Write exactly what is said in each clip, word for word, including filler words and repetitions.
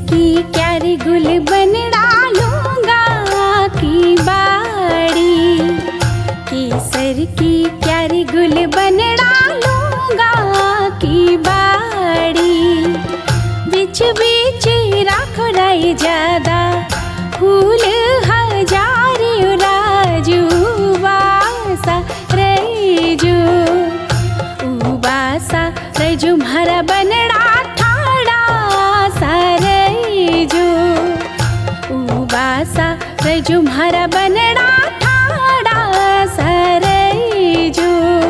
की क्यारी गुल बन डालूंगा की बाड़ी, केसर की क्यारी गुल बन डालूंगा की बाड़ी। बिच बिच राखो राई ज्यादा फूल हजारी राजू बासा रैजू, उबासा रैजू म्हारा बनड़ा ठाड़ा सा रैजू, उबासा रैजू म्हारा बनड़ा ठाड़ा सा रैजू।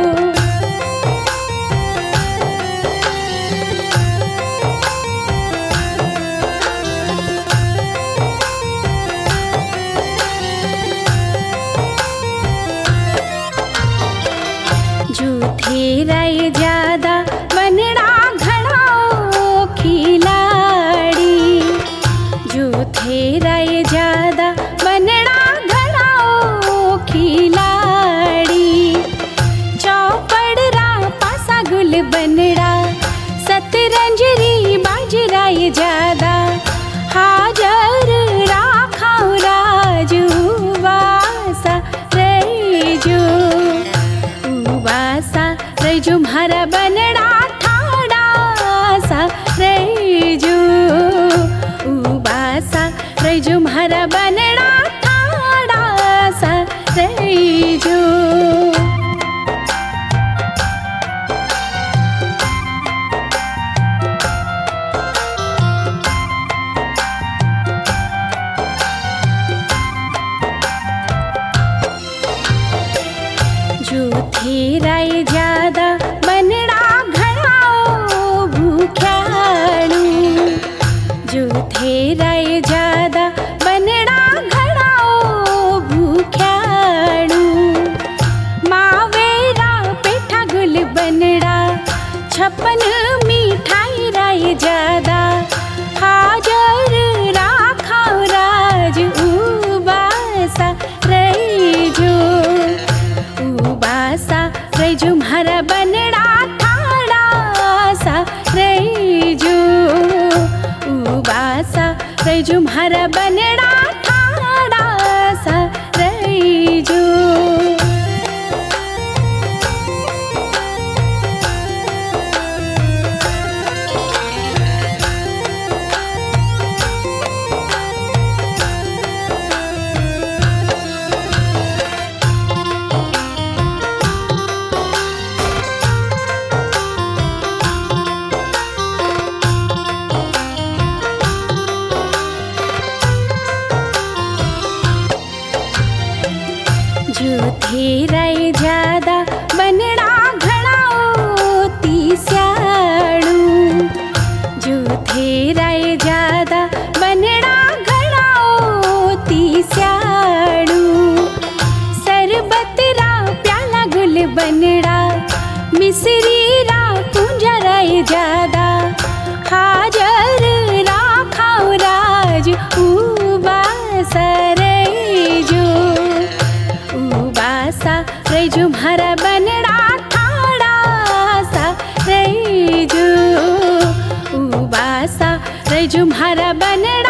जूठे राय ज्यादा बनड़ा घड़ाओ खिलाड़ी, जूठे राय ज्यादा बनड़ा घड़ाओ खिलाड़ी। चौपड़रा पासा गुल बनड़ा सतरंजरी बाजराय ज्यादा, हाजर राखाओ राजू वासा रैजू, उबासा रैजू म्हारा बनड़ा ठाड़ा सा रैजू, उबासा रैजू म्हारा बनड़ा ठाड़ा सा रैजू। जूठे राय ज्यादा बनड़ा घड़ाओ भूख्याड़ू, जूठे राय ज्यादा बनड़ा घड़ाओ भूख्याड़ू। मावेरा पेठा गुल बनड़ा छप्पन मिठाई राय ज्यादा, हाजर राखाओ राज उबासा रैजू, उबासा रैजू म्हारा बनड़ा ठाड़ा सा रैजू, उबासा रैजू म्हारा बनड़ा ठाड़ा सा रैजू। जूठे राय ज्यादा बनड़ा घड़ाओ तीस्याड़ू, जूठे राय ज्यादा बनड़ा घड़ाओ तीस्याड़ू। सरबतरा प्याला गुल बनड़ा मिसरी रा कुंजा राय ज्यादा, हाजर राखाओ राज उबासा रैजू, उबासा रैजू म्हारा बनड़ा ठाड़ा सा रैजू, उबासा रैजू म्हारा बनड़ा